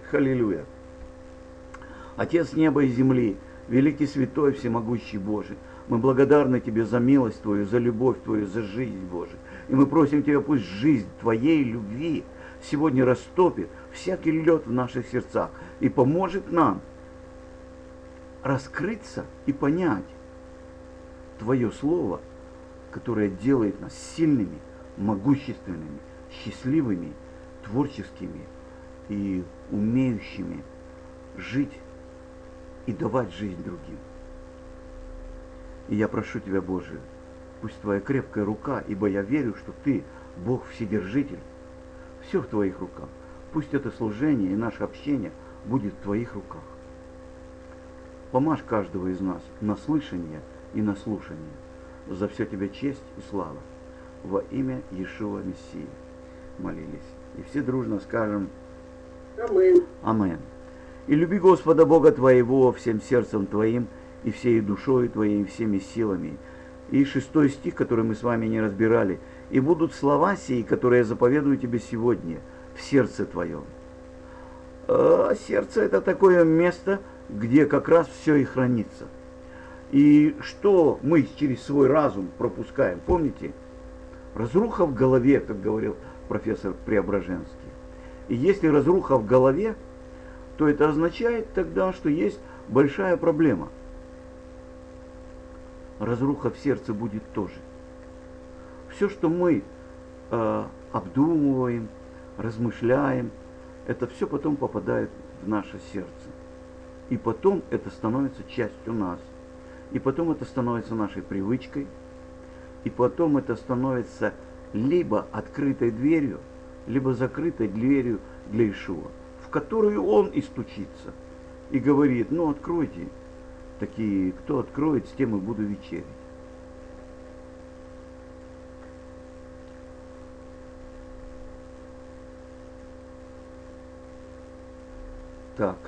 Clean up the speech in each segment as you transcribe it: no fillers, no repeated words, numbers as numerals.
Халилюя. Отец неба и земли, великий святой, всемогущий Божий, мы благодарны Тебе за милость Твою, за любовь Твою, за жизнь, Божию. И мы просим Тебя, пусть жизнь Твоей любви сегодня растопит всякий лед в наших сердцах и поможет нам раскрыться и понять Твое Слово, которое делает нас сильными, могущественными, счастливыми, творческими и умеющими жить и давать жизнь другим. И я прошу Тебя, Боже, пусть Твоя крепкая рука, ибо я верю, что Ты, Бог Вседержитель, все в Твоих руках. Пусть это служение и наше общение будет в Твоих руках. Помажь каждого из нас на слышание и на слушание. За все Тебе честь и слава. Во имя Иешуа Мессии молились. И все дружно скажем Амин. Амен. И люби Господа Бога твоего всем сердцем твоим, и всей душой твоей, и всеми силами. И 6 стих, который мы с вами не разбирали. И будут слова сии, которые я заповедую тебе сегодня, в сердце твоем. Сердце это такое место, где как раз все и хранится. И что мы через свой разум пропускаем, помните? Разруха в голове, как говорил профессор Преображенский. И если разруха в голове, то это означает тогда, что есть большая проблема. Разруха в сердце будет тоже. Все, что мы обдумываем, размышляем, это все потом попадает в наше сердце. И потом это становится частью нас. И потом это становится нашей привычкой. И потом это становится либо открытой дверью, либо закрытой дверью для Иешуа, в которую он и стучится. И говорит, ну откройте. Такие, кто откроет, с тем и буду вечерять. Так.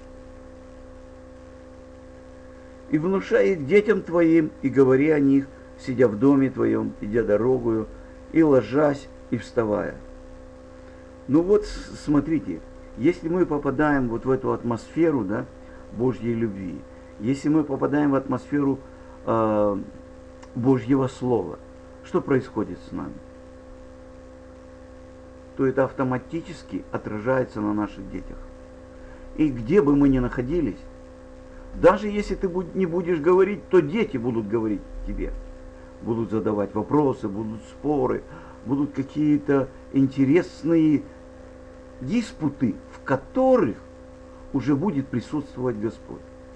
И внушает детям твоим, и говори о них, сидя в доме твоем, идя дорогою, и ложась, и вставая. Ну вот, смотрите, если мы попадаем вот в эту атмосферу, да, Божьей любви, если мы попадаем в атмосферу Божьего Слова, что происходит с нами? То это автоматически отражается на наших детях. И где бы мы ни находились, даже если ты не будешь говорить, то дети будут говорить тебе. Будут задавать вопросы, будут споры, будут какие-то интересные диспуты, в которых уже будет присутствовать Господь.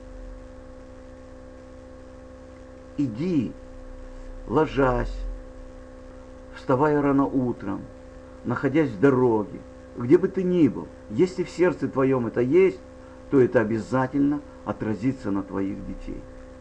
Иди, ложась, вставая рано утром, находясь в дороге, где бы ты ни был, если в сердце твоем это есть, то это обязательно отразится на твоих детей.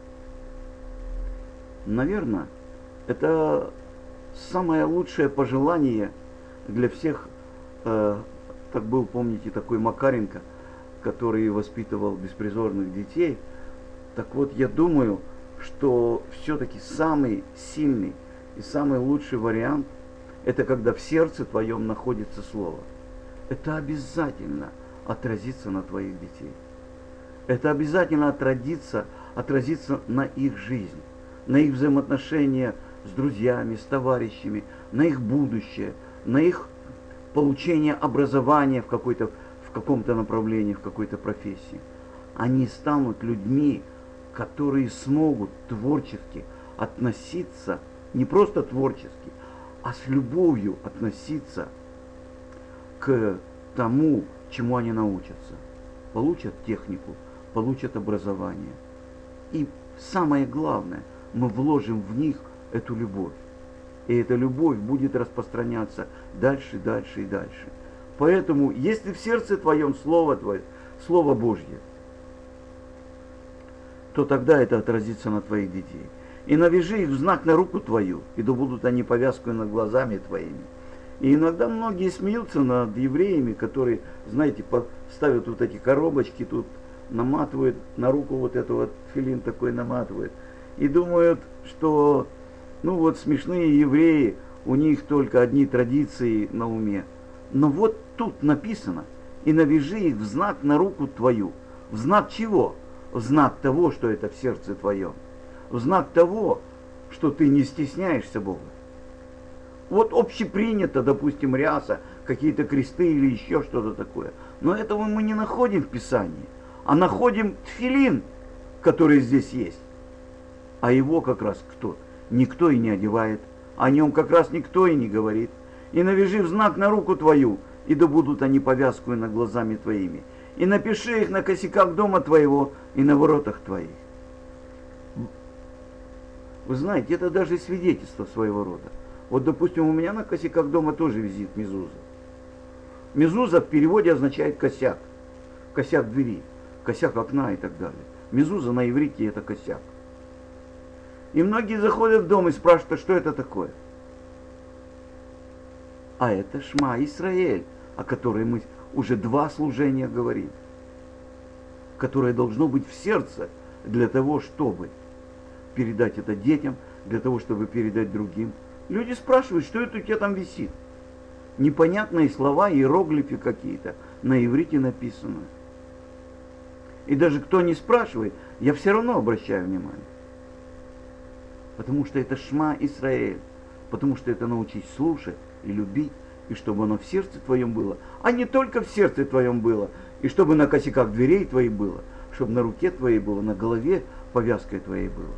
Наверное, это самое лучшее пожелание для всех, как был, помните, такой Макаренко, который воспитывал беспризорных детей. Так вот, я думаю, что все-таки самый сильный и самый лучший вариант, это когда в сердце твоем находится Слово. Это обязательно отразится на твоих детей. Это обязательно отразится на их жизни, на их взаимоотношения с друзьями, с товарищами, на их будущее, на их получение образования в каком-то направлении, в какой-то профессии. Они станут людьми, которые смогут творчески относиться, не просто творчески, а с любовью относиться к тому, чему они научатся. Получат технику, получат образование. И самое главное, мы вложим в них эту любовь. И эта любовь будет распространяться дальше, дальше и дальше. Поэтому, если в сердце твоем Слово Божье, то тогда это отразится на твоих детей. И навяжи их в знак на руку твою, и да будут они повязкой над глазами твоими. И иногда многие смеются над евреями, которые, знаете, ставят вот эти коробочки, тут наматывают на руку вот это вот филин такой наматывают. И думают, что, ну вот смешные евреи, у них только одни традиции на уме. Но вот тут написано, и навяжи их в знак на руку твою. В знак чего? В знак того, что это в сердце твоем. В знак того, что ты не стесняешься Бога. Вот общепринято, допустим, ряса, какие-то кресты или еще что-то такое. Но этого мы не находим в Писании, а находим тфилин, который здесь есть. А его как раз кто? Никто и не одевает, о нем как раз никто и не говорит. И навяжи в знак на руку твою, и да будут они повязкою над глазами твоими. И напиши их на косяках дома твоего и на воротах твоих. Вы знаете, это даже свидетельство своего рода. Вот, допустим, у меня на косяках дома тоже висит мезуза. Мезуза в переводе означает косяк. Косяк двери, косяк окна и так далее. Мезуза на иврите это косяк. И многие заходят в дом и спрашивают, а что это такое? А это Шма Исраэль, о которой мы уже 2 служения говорим. Которое должно быть в сердце для того, чтобы передать это детям, для того, чтобы передать другим. Люди спрашивают, что это у тебя там висит. Непонятные слова, иероглифы какие-то, на иврите написаны. И даже кто не спрашивает, я все равно обращаю внимание. Потому что это Шма Исраэль. Потому что это научись слушать и любить, и чтобы оно в сердце твоем было. А не только в сердце твоем было, и чтобы на косяках дверей твоих было, чтобы на руке твоей было, на голове повязкой твоей было.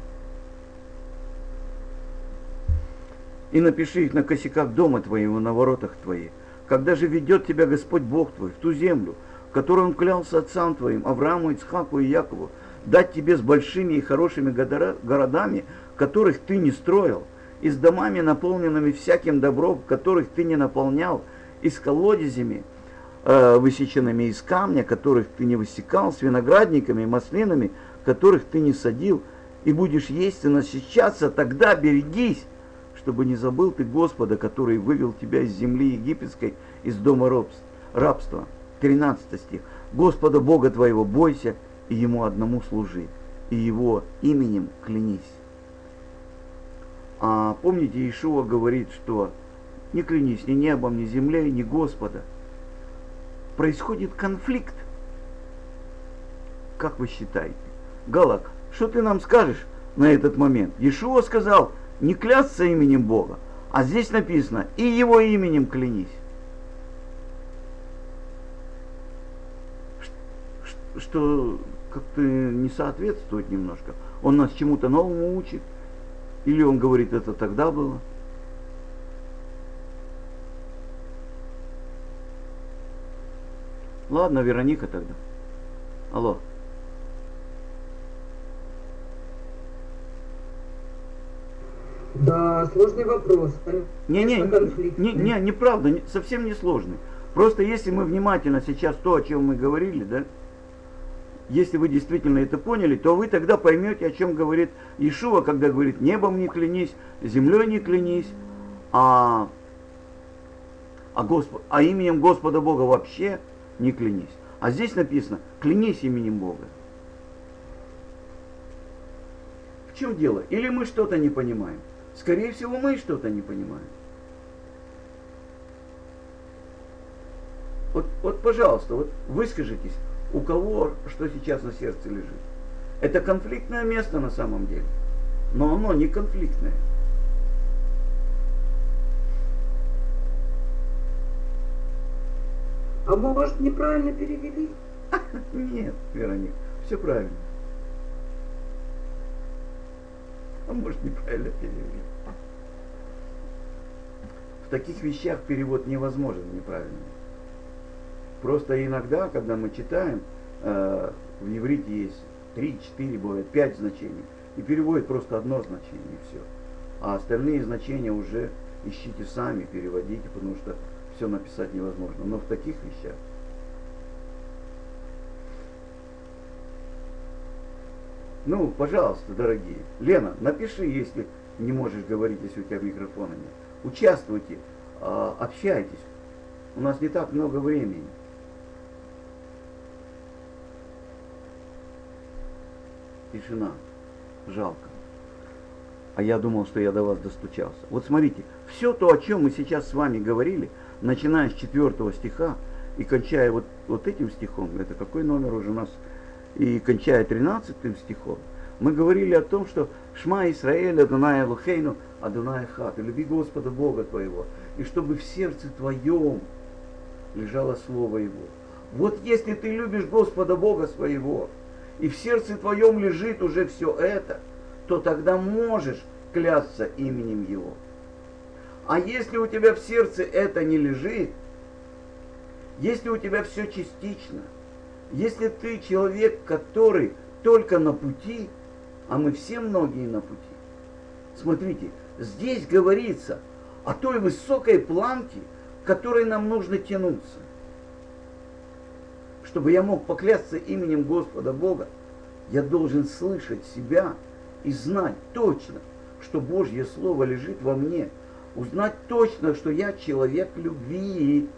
И напиши их на косяках дома твоего, на воротах твоих. Когда же ведет тебя Господь Бог твой в ту землю, в которой Он клялся отцам твоим, Аврааму, Ицхаку и Якову, дать тебе с большими и хорошими городами, которых ты не строил, и с домами, наполненными всяким добром, которых ты не наполнял, и с колодезями, высеченными из камня, которых ты не высекал, с виноградниками, маслинами, которых ты не садил, и будешь есть и насыщаться, тогда берегись, чтобы не забыл ты Господа, который вывел тебя из земли египетской, из дома рабства. 13 стих. Господа Бога твоего бойся, и Ему одному служи, и Его именем клянись. А помните, Иешуа говорит, что не клянись ни небом, ни землей, ни Господа. Происходит конфликт. Как вы считаете? Галак, что ты нам скажешь на этот момент? Иешуа сказал, не клясться именем Бога, а здесь написано, и Его именем клянись. Что как-то не соответствует немножко. Он нас чему-то новому учит. Или он говорит, это тогда было. Ладно, Вероника тогда. Алло. Да, сложный вопрос. Неправда, совсем не сложный. Просто если мы внимательно сейчас то, о чем мы говорили, да, если вы действительно это поняли, то вы тогда поймете, о чем говорит Иешуа, когда говорит, небом не клянись, землей не клянись, а именем Господа Бога вообще не клянись. А здесь написано, клянись именем Бога. В чем дело? Или мы что-то не понимаем? Скорее всего, мы что-то не понимаем. Вот, пожалуйста, вот выскажитесь, у кого что сейчас на сердце лежит. Это конфликтное место на самом деле, но оно не конфликтное. А может, неправильно перевели? Нет, Вероника, все правильно. А может, неправильно перевели. В таких вещах перевод невозможен неправильно. Просто иногда, когда мы читаем, в иврите есть 3, 4, бывает 5 значений. И переводит просто одно значение, и все. А остальные значения уже ищите сами, переводите, потому что все написать невозможно. Но в таких вещах. Ну, пожалуйста, дорогие. Лена, напиши, если не можешь говорить, если у тебя микрофона нет. Участвуйте, общайтесь. У нас не так много времени. Тишина. Жалко. А я думал, что я до вас достучался. Вот смотрите, все то, о чем мы сейчас с вами говорили, начиная с 4 стиха, и кончая вот этим стихом, это какой номер уже у нас, и кончая 13 стихом, мы говорили о том, что Шма Исраэль, Адонай Элохейну, Адонай Эхад, и люби Господа Бога твоего, и чтобы в сердце твоем лежало Слово Его. Вот если ты любишь Господа Бога своего, и в сердце твоем лежит уже все это, то тогда можешь клясться именем Его. А если у тебя в сердце это не лежит, если у тебя все частично, если ты человек, который только на пути, а мы все многие на пути, смотрите, здесь говорится о той высокой планке, к которой нам нужно тянуться. Чтобы я мог поклясться именем Господа Бога, я должен слышать себя и знать точно, что Божье Слово лежит во мне. Узнать точно, что я человек любви.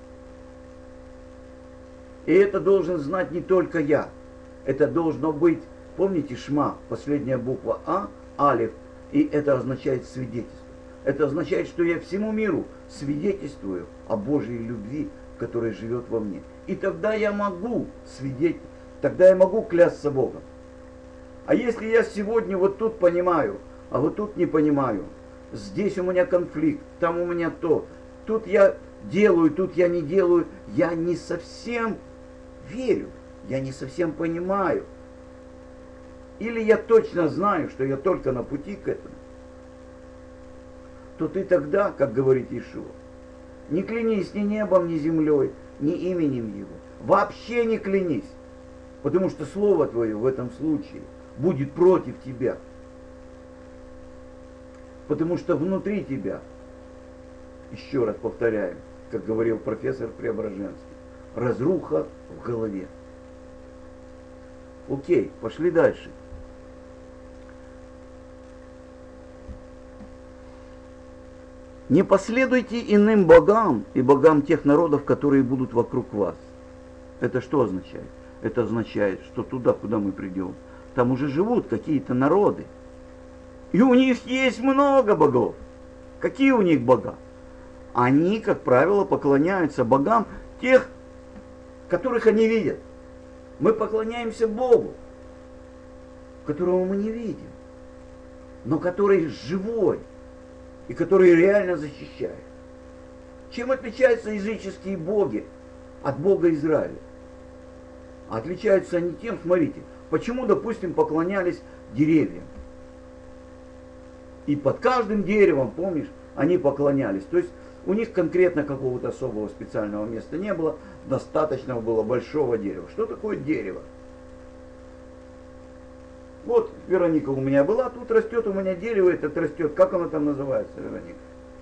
И это должен знать не только я. Это должно быть, помните, Шма, последняя буква А, Алиф, и это означает свидетельство. Это означает, что я всему миру свидетельствую о Божьей любви, которая живет во мне. И тогда я могу свидетельствовать, тогда я могу клясться Богом. А если я сегодня вот тут понимаю, а вот тут не понимаю, здесь у меня конфликт, там у меня то, тут я делаю, тут я не делаю, я не совсем верю, я не совсем понимаю. Или я точно знаю, что я только на пути к этому, то ты тогда, как говорит Иешуа, не клянись ни небом, ни землей, ни именем Его. Вообще не клянись, потому что Слово Твое в этом случае будет против тебя. Потому что внутри тебя, еще раз повторяем, как говорил профессор Преображенский, разруха в голове. Окей, пошли дальше. Не последуйте иным богам и богам тех народов, которые будут вокруг вас. Это что означает? Это означает, что туда, куда мы придем, там уже живут какие-то народы. И у них есть много богов. Какие у них бога? Они, как правило, поклоняются богам тех, которых они видят. Мы поклоняемся Богу, которого мы не видим, но который живой и который реально защищает. Чем отличаются языческие боги от Бога Израиля? Отличаются они тем, смотрите, почему, допустим, поклонялись деревьям. И под каждым деревом, помнишь, они поклонялись. То есть у них конкретно какого-то особого специального места не было, достаточно было большого дерева. Что такое дерево? Вот Вероника у меня была, тут растет у меня дерево, этот растет. Как оно там называется, Вероника?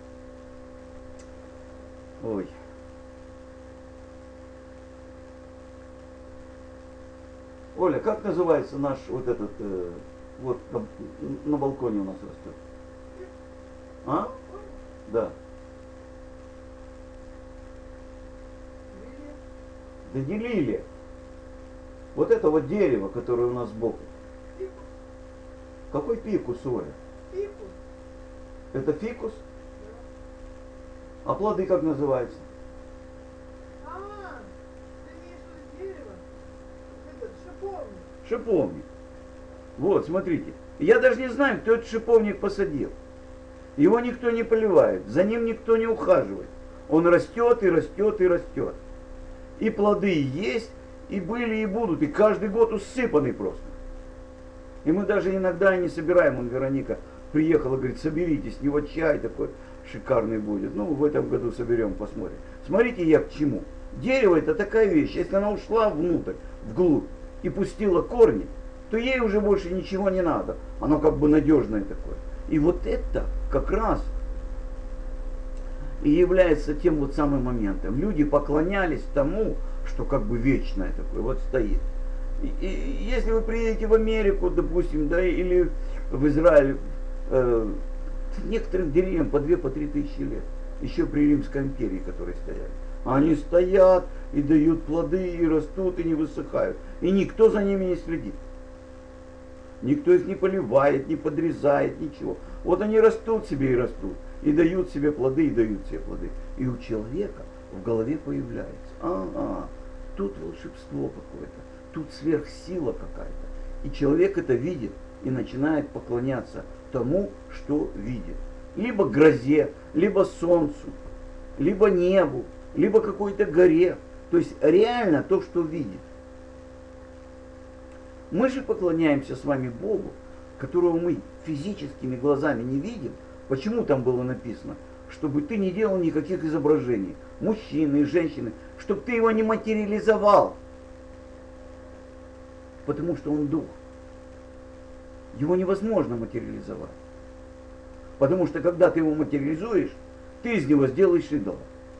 Ой. Оля, как называется наш вот этот, вот на балконе у нас растет? А? Да. Да не лилия. Вот это вот дерево, которое у нас сбоку. Фикус. Какой пикус, Оля? Фикус. Это фикус? Да. А плоды как называются? Ты имеешь в виду дерево? Этот шиповник. Шиповник. Вот, смотрите. Я даже не знаю, кто этот шиповник посадил. Его никто не поливает, за ним никто не ухаживает. Он растет и растет и растет. И плоды есть, и были, и будут, и каждый год усыпанный просто. И мы даже иногда и не собираем. Он, Вероника, приехала, говорит, соберите, с него чай такой шикарный будет. Ну, в этом году соберем, посмотрим. Смотрите, я к чему. Дерево это такая вещь, если она ушла внутрь, вглубь, и пустила корни, то ей уже больше ничего не надо. Оно как бы надежное такое. И вот это как раз и является тем вот самым моментом. Люди поклонялись тому, что как бы вечное такое, вот стоит. И если вы приедете в Америку, допустим, да, или в Израиль, некоторым деревьям по 2-3 тысячи лет, еще при Римской империи, которые стояли. Они стоят и дают плоды, и растут, и не высыхают. И никто за ними не следит. Никто их не поливает, не подрезает, ничего. Вот они растут себе и растут. И дают себе плоды, и дают себе плоды. И у человека в голове появляется. Тут волшебство какое-то, тут сверхсила какая-то. И человек это видит и начинает поклоняться тому, что видит. Либо грозе, либо солнцу, либо небу, либо какой-то горе. То есть реально то, что видит. Мы же поклоняемся с вами Богу, которого мы физическими глазами не видим. Почему там было написано? Чтобы ты не делал никаких изображений, мужчины и женщины, чтобы ты его не материализовал. Потому что он дух. Его невозможно материализовать. Потому что когда ты его материализуешь, ты из него сделаешь идола.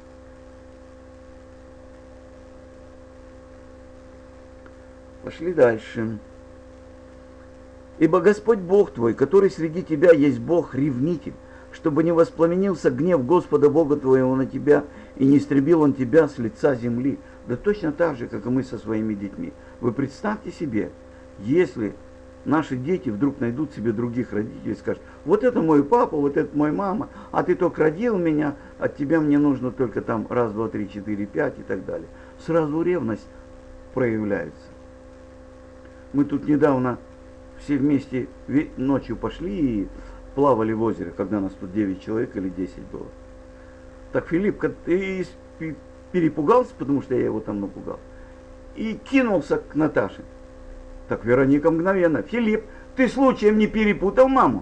Пошли дальше. Ибо Господь Бог твой, который среди тебя есть Бог ревнитель, чтобы не воспламенился гнев Господа Бога твоего на тебя, и не истребил он тебя с лица земли. Да точно так же, как и мы со своими детьми. Вы представьте себе, если наши дети вдруг найдут себе других родителей и скажут: вот это мой папа, вот это мой мама, а ты только родил меня, от тебя мне нужно только там раз, два, три, четыре, пять и так далее. Сразу ревность проявляется. Мы тут недавно все вместе ночью пошли и плавали в озере, когда нас тут 9 человек или 10 было. Так Филипп перепугался, потому что я его там напугал, и кинулся к Наташе. Так Вероника мгновенно: Филипп, ты случаем не перепутал маму?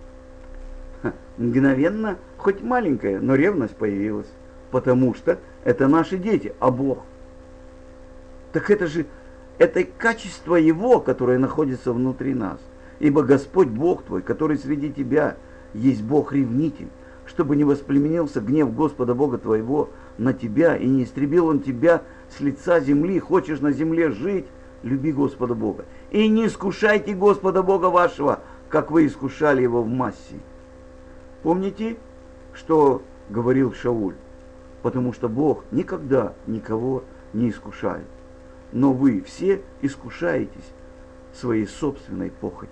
Мгновенно, хоть маленькая, но ревность появилась, потому что это наши дети, а Бог. Так это качество Его, которое находится внутри нас. Ибо Господь Бог твой, который среди тебя есть Бог ревнитель, чтобы не воспламенился гнев Господа Бога твоего на тебя, и не истребил он тебя с лица земли. Хочешь на земле жить, люби Господа Бога. И не искушайте Господа Бога вашего, как вы искушали его в Массии. Помните, что говорил Шауль? Потому что Бог никогда никого не искушает. Но вы все искушаетесь своей собственной похоти.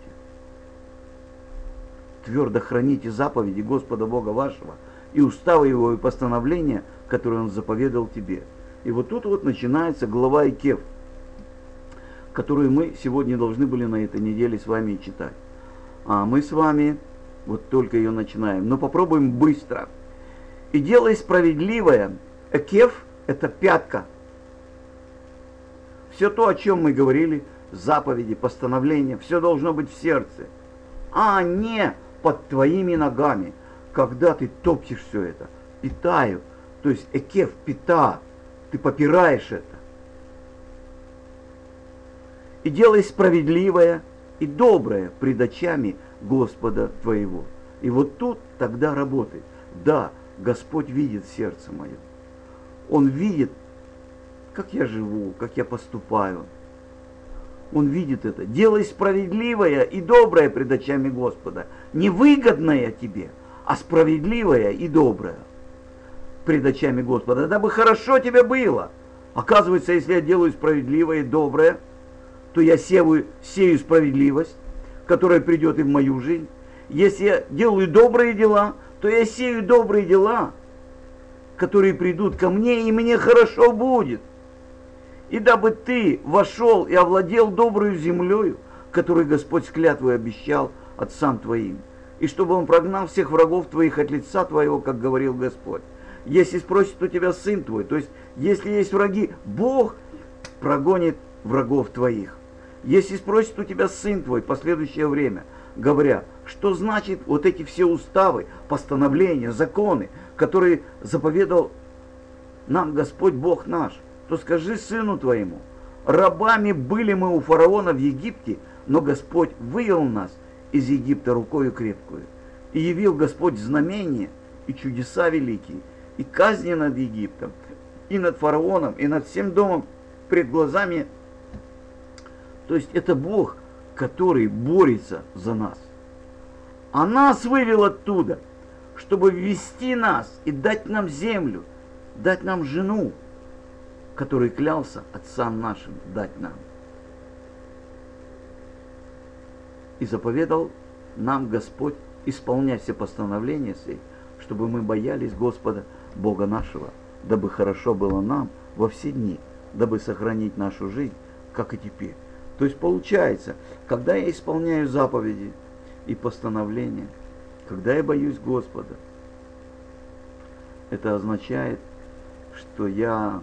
Твердо храните заповеди Господа Бога вашего и уставы Его и постановления, которые Он заповедал тебе. И вот тут вот начинается глава Икев, которую мы сегодня должны были на этой неделе с вами читать. А мы с вами вот только ее начинаем. Но попробуем быстро. И делай справедливое. Экев – это пятка. Все то, о чем мы говорили, заповеди, постановления, все должно быть в сердце, а не под твоими ногами, когда ты топчешь все это. Питаю, то есть экев, пита, ты попираешь это. И делай справедливое и доброе пред очами Господа твоего. И вот тут тогда работает. Да, Господь видит сердце мое. Он видит, как я живу, как я поступаю. Он видит это. Делай справедливое и доброе пред очами Господа. Не выгодное тебе, а справедливое и доброе пред очами Господа. Дабы хорошо тебе было. Оказывается, если я делаю справедливое и доброе, то я сею справедливость, которая придет и в мою жизнь. Если я делаю добрые дела, то я сею добрые дела, которые придут ко мне, и мне хорошо будет. И дабы ты вошел и овладел добрую землею, которую Господь с клятвой обещал отцам твоим, и чтобы Он прогнал всех врагов твоих от лица твоего, как говорил Господь. Если спросит у тебя сын твой, то есть если есть враги, Бог прогонит врагов твоих. Если спросит у тебя сын твой в последующее время, говоря, что значит вот эти все уставы, постановления, законы, которые заповедал нам Господь Бог наш, то скажи сыну твоему: рабами были мы у фараона в Египте, но Господь вывел нас из Египта рукою крепкую. И явил Господь знамения и чудеса великие, и казни над Египтом, и над фараоном, и над всем домом пред глазами. То есть это Бог, который борется за нас. А нас вывел оттуда, чтобы ввести нас и дать нам землю, дать нам жену, который клялся отцам нашим дать нам. И заповедал нам Господь исполнять все постановления сей, чтобы мы боялись Господа Бога нашего, дабы хорошо было нам во все дни, дабы сохранить нашу жизнь, как и теперь. То есть получается, когда я исполняю заповеди и постановления, когда я боюсь Господа, это означает, что я,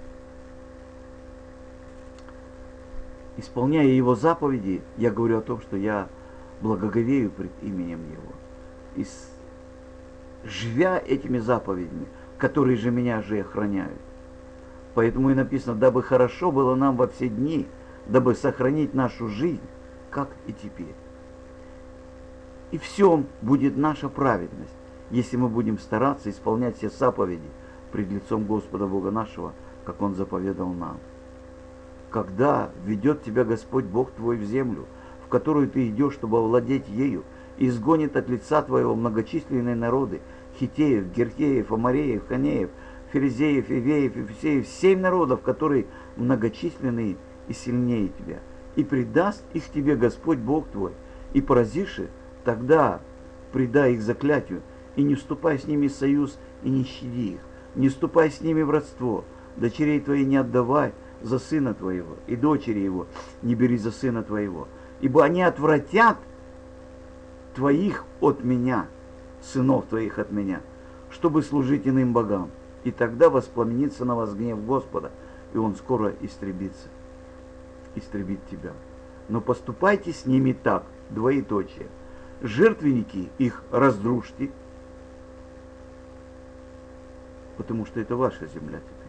исполняя Его заповеди, я говорю о том, что я благоговею пред именем Его. И живя этими заповедями, которые же меня же охраняют. Поэтому и написано, дабы хорошо было нам во все дни, дабы сохранить нашу жизнь, как и теперь. И в всем будет наша праведность, если мы будем стараться исполнять все заповеди пред лицом Господа Бога нашего, как Он заповедал нам. Когда ведет тебя Господь Бог твой в землю, в которую ты идешь, чтобы овладеть ею, и изгонит от лица твоего многочисленные народы, хитеев, гертеев, амореев, ханеев, ферезеев, ивеев, ефесеев, 7 народов, которые многочисленные и сильнее тебя, и предаст их тебе Господь Бог твой, и поразишь их, тогда предай их заклятию, и не вступай с ними в союз, и не щади их, не вступай с ними в родство, дочерей твоей не отдавай за сына твоего, и дочери его не бери за сына твоего, ибо они отвратят твоих от меня, сынов твоих от меня, чтобы служить иным богам. И тогда воспламенится на вас гнев Господа, и Он скоро истребит тебя. Но поступайте с ними так, двоеточие. Жертвенники их разрушьте, потому что это ваша земля теперь.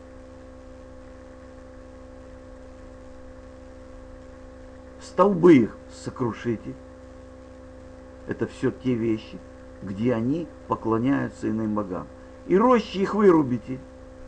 Столбы их сокрушите. Это все те вещи, где они поклоняются иным богам. И рощи их вырубите.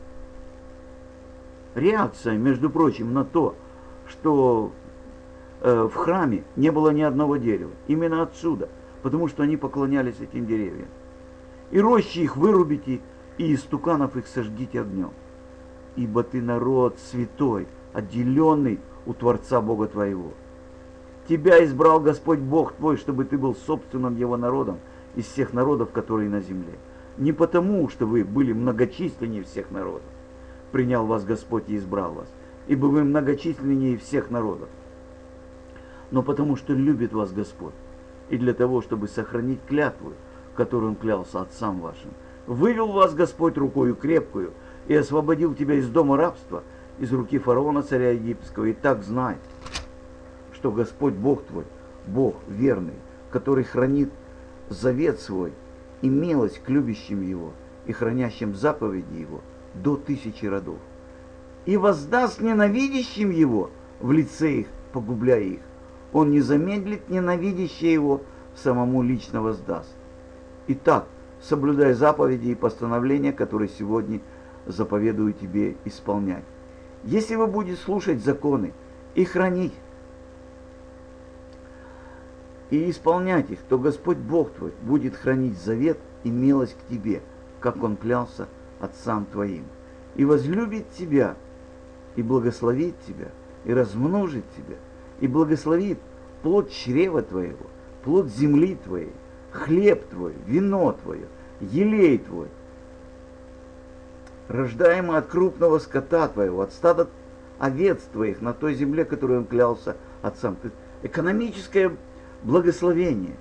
Реакция, между прочим, на то, что в храме не было ни одного дерева. Именно отсюда, потому что они поклонялись этим деревьям. И рощи их вырубите, и истуканов их сожгите огнем. Ибо ты народ святой, отделенный у Творца Бога твоего. Тебя избрал Господь Бог твой, чтобы ты был собственным Его народом из всех народов, которые на земле. Не потому, что вы были многочисленнее всех народов, принял вас Господь и избрал вас, ибо вы многочисленнее всех народов, но потому, что любит вас Господь, и для того, чтобы сохранить клятву, которую Он клялся отцам вашим. Вывел вас Господь рукою крепкую и освободил тебя из дома рабства, из руки фараона, царя египетского. И так знай, что Господь Бог твой, Бог верный, который хранит завет свой и милость к любящим Его и хранящим заповеди Его до 1000 родов. И воздаст ненавидящим Его в лице их, погубляя их. Он не замедлит ненавидящее Его, самому лично воздаст. Итак, соблюдай заповеди и постановления, которые сегодня заповедую тебе исполнять. Если вы будете слушать законы и хранить, и исполнять их, то Господь Бог твой будет хранить завет и милость к тебе, как Он клялся отцам твоим, и возлюбит тебя, и благословит тебя, и размножит тебя, и благословит плод чрева твоего, плод земли твоей, хлеб твой, вино твое, елей твой, рождаемый от крупного скота твоего, от стада овец твоих на той земле, которую Он клялся отцам. Экономическое благословение.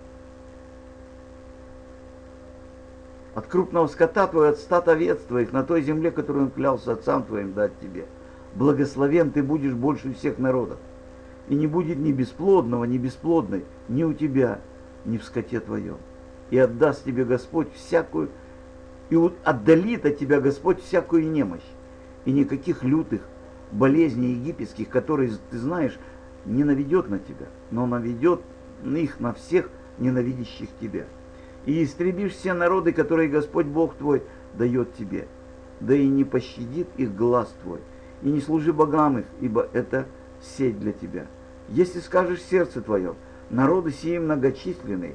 От крупного скота твоего, от стада овец твоих на той земле, которую Он клялся отцам твоим дать тебе. Благословен ты будешь больше всех народов. И не будет ни бесплодного, ни бесплодной, ни у тебя, ни в скоте твоем. И отдаст тебе Господь всякую, и отдалит от тебя Господь всякую немощь. И никаких лютых болезней египетских, которые, ты знаешь, не наведет на тебя, но наведет их на всех ненавидящих тебя. И истребишь все народы, которые Господь Бог твой дает тебе. Да и не пощадит их глаз твой. И не служи богам их, ибо это сеть для тебя. Если скажешь в сердце твоем, народы сии многочисленные,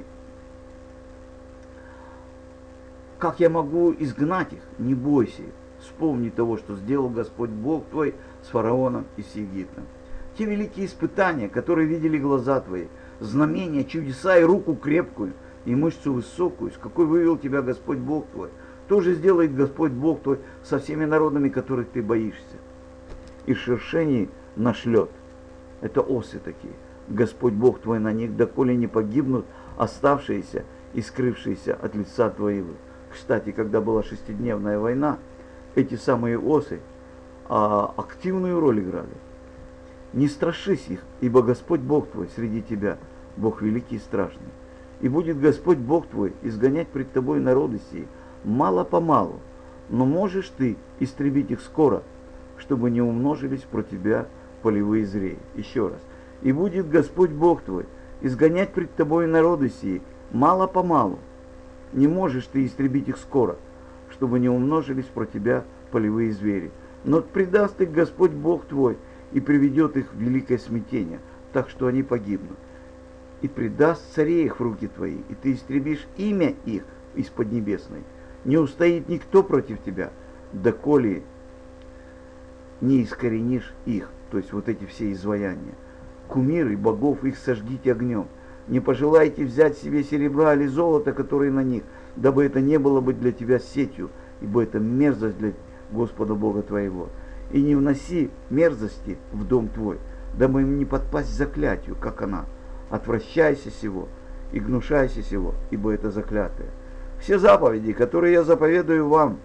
как я могу изгнать их? Не бойся их. Вспомни того, что сделал Господь Бог твой с фараоном и с Египтом. Те великие испытания, которые видели глаза твои, знамения, чудеса и руку крепкую, и мышцу высокую, с какой вывел тебя Господь Бог твой То же сделает Господь Бог твой со всеми народами, которых ты боишься. И шершений нашлет. Это осы такие. Господь Бог твой на них, доколе не погибнут оставшиеся и скрывшиеся от лица твоего. Кстати, когда была шестидневная война, эти самые осы активную роль играли. Не страшись их, ибо Господь Бог твой среди тебя, Бог великий и страшный. И будет Господь Бог твой изгонять пред тобой народы сии, мало-помалу, но можешь ты истребить их скоро, чтобы не умножились против тебя полевые зреи. Еще раз. И будет Господь Бог твой изгонять пред тобой народы сии, мало-помалу, не можешь ты истребить их скоро, чтобы не умножились против тебя полевые звери. Но предаст их Господь Бог твой и приведет их в великое смятение, так что они погибнут. И предаст царей их в руки твои, и ты истребишь имя их из поднебесной. Не устоит никто против тебя, доколе не искоренишь их, то есть вот эти все изваяния. Кумиры богов их сожгите огнем. Не пожелайте взять себе серебра или золота, которые на них, дабы это не было бы для тебя сетью, ибо это мерзость для Господа Бога твоего. И не вноси мерзости в дом твой, дабы им не подпасть заклятию, как она. Отвращайся сего и гнушайся сего, ибо это заклятое. Все заповеди, которые я заповедую вам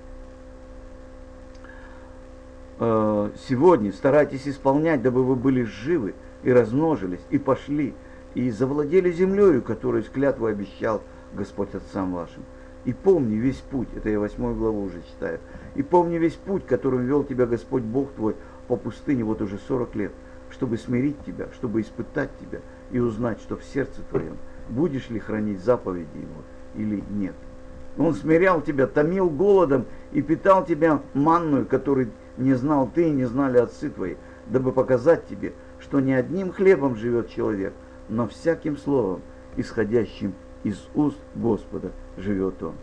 сегодня, старайтесь исполнять, дабы вы были живы и размножились, и пошли, и завладели землею, которую с клятвой обещал Господь отцам вашим. И помни весь путь, это я 8 главу уже читаю, и помни весь путь, которым вел тебя Господь Бог твой по пустыне вот уже 40 лет, чтобы смирить тебя, чтобы испытать тебя и узнать, что в сердце твоем, будешь ли хранить заповеди его или нет. Он смирял тебя, томил голодом и питал тебя манную, которой не знал ты и не знали отцы твои, дабы показать тебе, что не одним хлебом живет человек, но всяким словом, исходящим из уст Господа, живет он.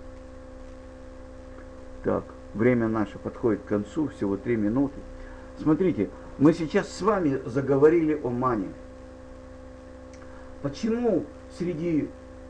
Так, время наше подходит к концу, всего 3 минуты. Смотрите, мы сейчас с вами заговорили о мане. Почему среди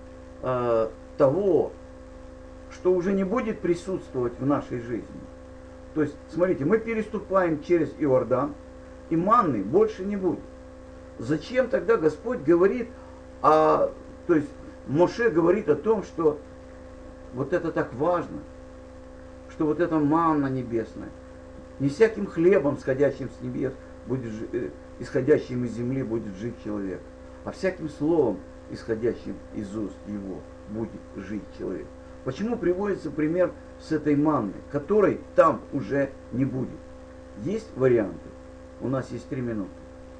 того, что уже не будет присутствовать в нашей жизни? То есть, смотрите, мы переступаем через Иордан, и манны больше не будет. Зачем тогда Господь говорит, то есть Моше говорит о том, что вот это так важно, что вот эта манна небесная, не всяким хлебом, сходящим с небес, исходящим из земли, будет жить человек, а всяким словом, исходящим из уст его, будет жить человек. Почему приводится пример с этой манной, которой там уже не будет? Есть варианты? У нас есть 3 минуты.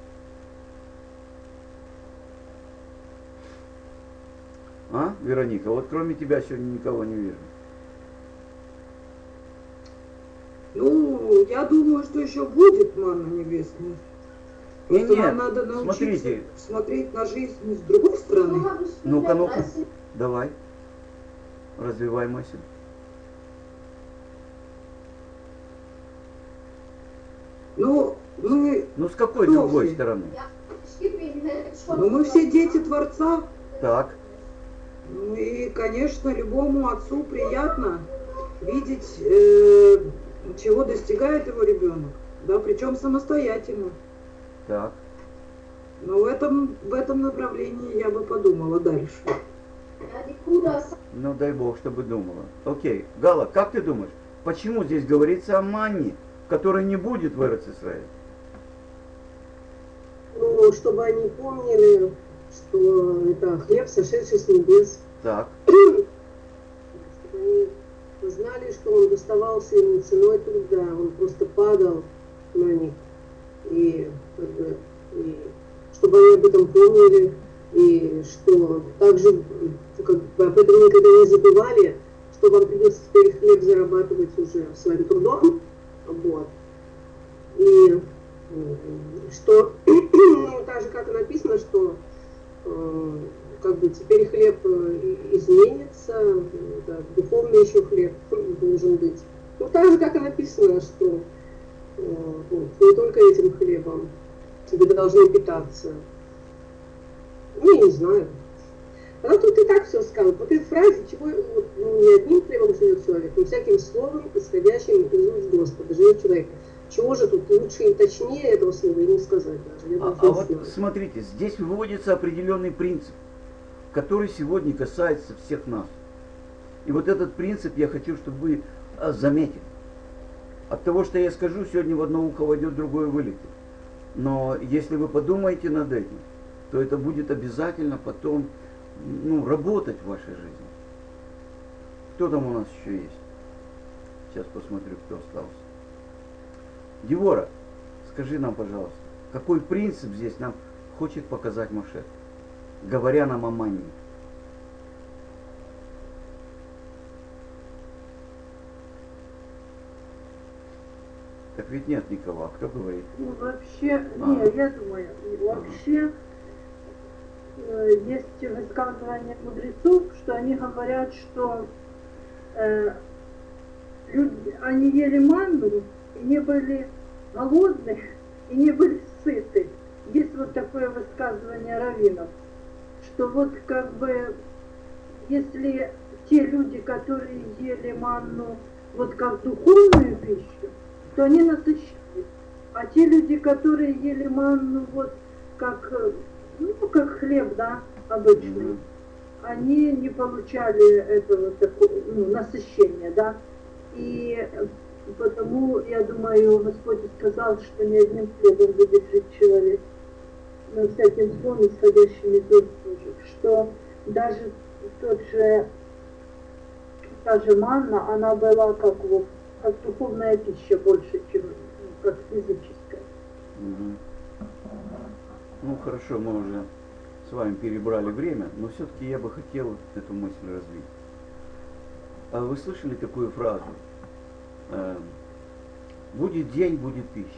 Вероника, вот кроме тебя сегодня никого не вижу. Ну, я думаю, что еще будет манна небесная. Просто Нет, нам надо научиться смотрите. смотреть на жизнь с другой стороны. Ну-ка, ну-ка, давай. Развивай мысль. Ну, мы... Ну, с какой Кто другой все? стороны? Ну, мы все дети Творца. Так, Ну и, конечно, любому отцу приятно видеть, чего достигает его ребенок. Да, причем самостоятельно. так. Но в этом направлении я бы подумала дальше. Ну, дай Бог, чтобы думала. Окей. Гала, как ты думаешь, почему здесь говорится о манне, которой не будет в Эрец-Исраэль? Ну, чтобы они помнили, что это хлеб, сошедший с небес. Так, Чтобы они знали, что он доставался им ценой труда, он просто падал на них. И чтобы они об этом помнили, и что также как бы, об этом никогда не забывали, что вам придется теперь хлеб зарабатывать уже своим трудом. Вот. И что, ну, так же, как и написано, что как бы теперь хлеб изменится, да, духовный еще хлеб должен быть. Ну, так же, как и написано, что вот, не только этим хлебом тебе должны питаться. Ну, я не знаю. Она тут и так все сказала. По этой фразе, чего вот, ну, не одним хлебом живет человек, но всяким словом, исходящим из уст Господа, живет человек. Чего же тут лучше и точнее этого слова и не сказать даже. Я даже не вот знаю. смотрите, здесь выводится определенный принцип, который сегодня касается всех нас. И вот этот принцип я хочу, чтобы вы заметили. От того, что я скажу, сегодня в одно ухо войдет, другое вылетит. Но если вы подумаете над этим, то это будет обязательно потом работать в вашей жизни. Кто там у нас еще есть? Сейчас посмотрю, кто остался. Девора, скажи нам, пожалуйста, какой принцип здесь нам хочет показать Моше, говоря нам о мании? Так ведь нет никого, а кто говорит? Ну, вообще, не, я думаю, вообще есть высказывания мудрецов, что они говорят, что люди, они ели манну и не были голодны, и не были сыты. Есть вот такое высказывание раввинов, что вот как бы, если те люди, которые ели манну вот как духовную пищу, то они насыщались. А те люди, которые ели манну вот как, как хлеб, да, обычный, они не получали этого такого, насыщения, да. И потому, я думаю, Господь сказал, что не одним хлебом будет жить человек, но всяким словом, исходящим из уст Божьих, что даже та же манна, она была как духовная пища больше, чем как физическая. Ну хорошо, мы уже с вами перебрали время, но все-таки я бы хотел эту мысль развить. А вы слышали такую фразу? Будет день, будет пища.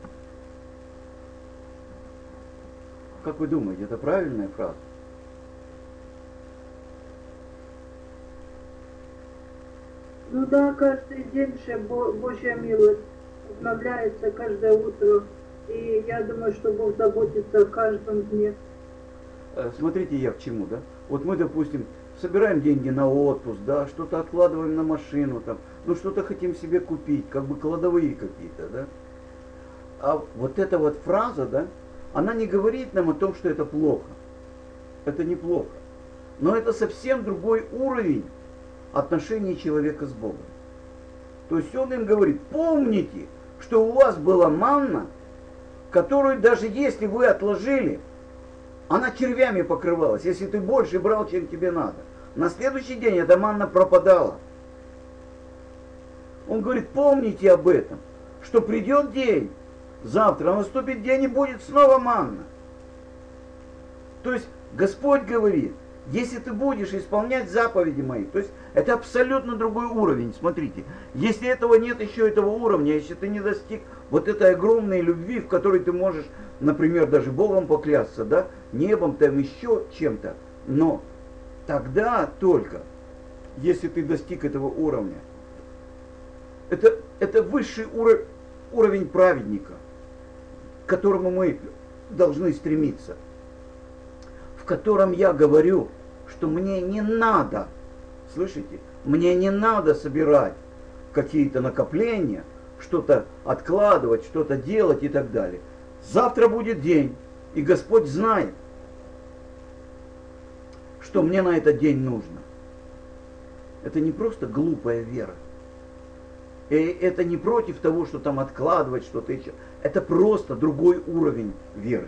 Как вы думаете, это правильная фраза? Ну да, каждый день же Божья милость обновляется каждое утро. И я думаю, что Бог заботится о каждом дне. Смотрите, я к чему, да? Вот мы, допустим, собираем деньги на отпуск, да, что-то откладываем на машину, там, что-то хотим себе купить, как бы кладовые какие-то, да. А вот эта вот фраза, да, она не говорит нам о том, что это плохо. Это неплохо. Но это совсем другой уровень отношений человека с Богом. То есть он им говорит, помните, что у вас была манна, которую даже если вы отложили, она червями покрывалась, если ты больше брал, чем тебе надо. На следующий день эта манна пропадала. Он говорит, помните об этом, что придет день, завтра наступит день и будет снова манна. То есть Господь говорит, если ты будешь исполнять заповеди мои, то есть это абсолютно другой уровень, смотрите. Если этого нет еще этого уровня, если ты не достиг вот этой огромной любви, в которой ты можешь, например, даже Богом поклясться, да, небом, там еще чем-то, но тогда только, если ты достиг этого уровня, это высший уровень праведника, к которому мы должны стремиться, в котором я говорю, что мне не надо, слышите, мне не надо собирать какие-то накопления, что-то откладывать, что-то делать и так далее. Завтра будет день, и Господь знает, что мне на этот день нужно. Это не просто глупая вера. И это не против того, что там откладывать что-то еще. Это просто другой уровень веры,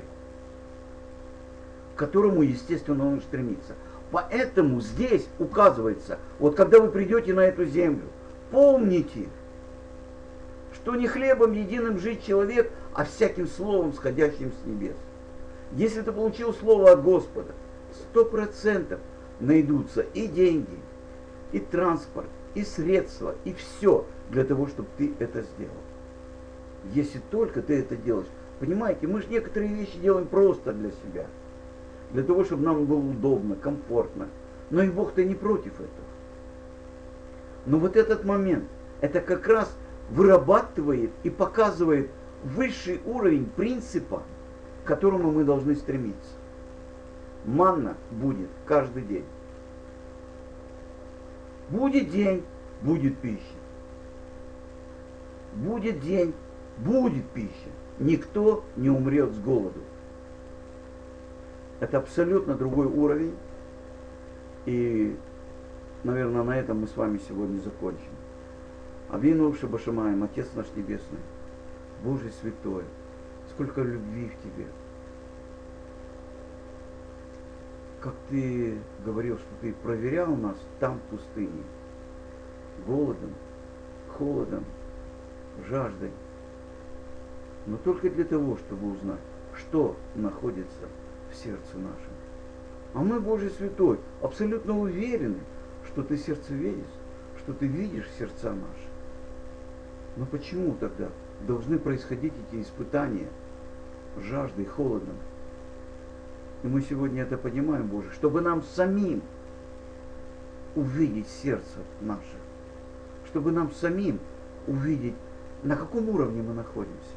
к которому, естественно, он стремится. Поэтому здесь указывается, вот когда вы придете на эту землю, помните, что не хлебом единым жить человек, а всяким словом, сходящим с небес. Если ты получил слово от Господа, 100% найдутся и деньги, и транспорт, и средства, и все для того, чтобы ты это сделал. Если только ты это делаешь. Понимаете, мы же некоторые вещи делаем просто для себя. Для того, чтобы нам было удобно, комфортно. Но и Бог-то не против этого. Но вот этот момент, это как раз вырабатывает и показывает высший уровень принципа, к которому мы должны стремиться. Манна будет каждый день. Будет день, будет пища. Будет день, будет пища. Никто не умрет с голоду. Это абсолютно другой уровень. И, наверное, на этом мы с вами сегодня закончим. Авину Шабашамаем, Отец наш Небесный, Божий Святой, сколько любви в Тебе. Как Ты говорил, что Ты проверял нас там, в пустыне, голодом, холодом, жаждой, но только для того, чтобы узнать, что находится в сердце нашем. А мы, Божий Святой, абсолютно уверены, что Ты сердцеведец, что Ты видишь сердца наши. Но почему тогда должны происходить эти испытания жаждой, холодом? И мы сегодня это понимаем, Боже, чтобы нам самим увидеть сердце наше, чтобы нам самим увидеть, на каком уровне мы находимся.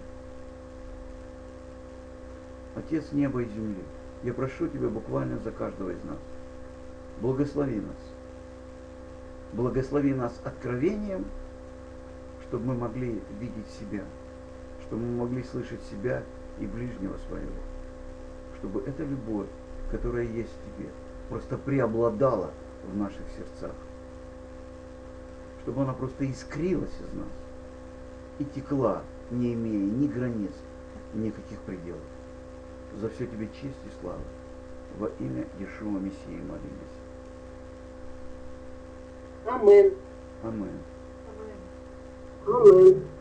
Отец неба и земли, я прошу Тебя буквально за каждого из нас. Благослови нас. Благослови нас откровением, чтобы мы могли видеть себя, чтобы мы могли слышать себя и ближнего своего. Чтобы эта любовь, которая есть в Тебе, просто преобладала в наших сердцах. Чтобы она просто искрилась из нас и текла, не имея ни границ, никаких пределов. За все Тебе честь и слава. Во имя Иешуа Мессии молимся. Амен. Амин. Амен.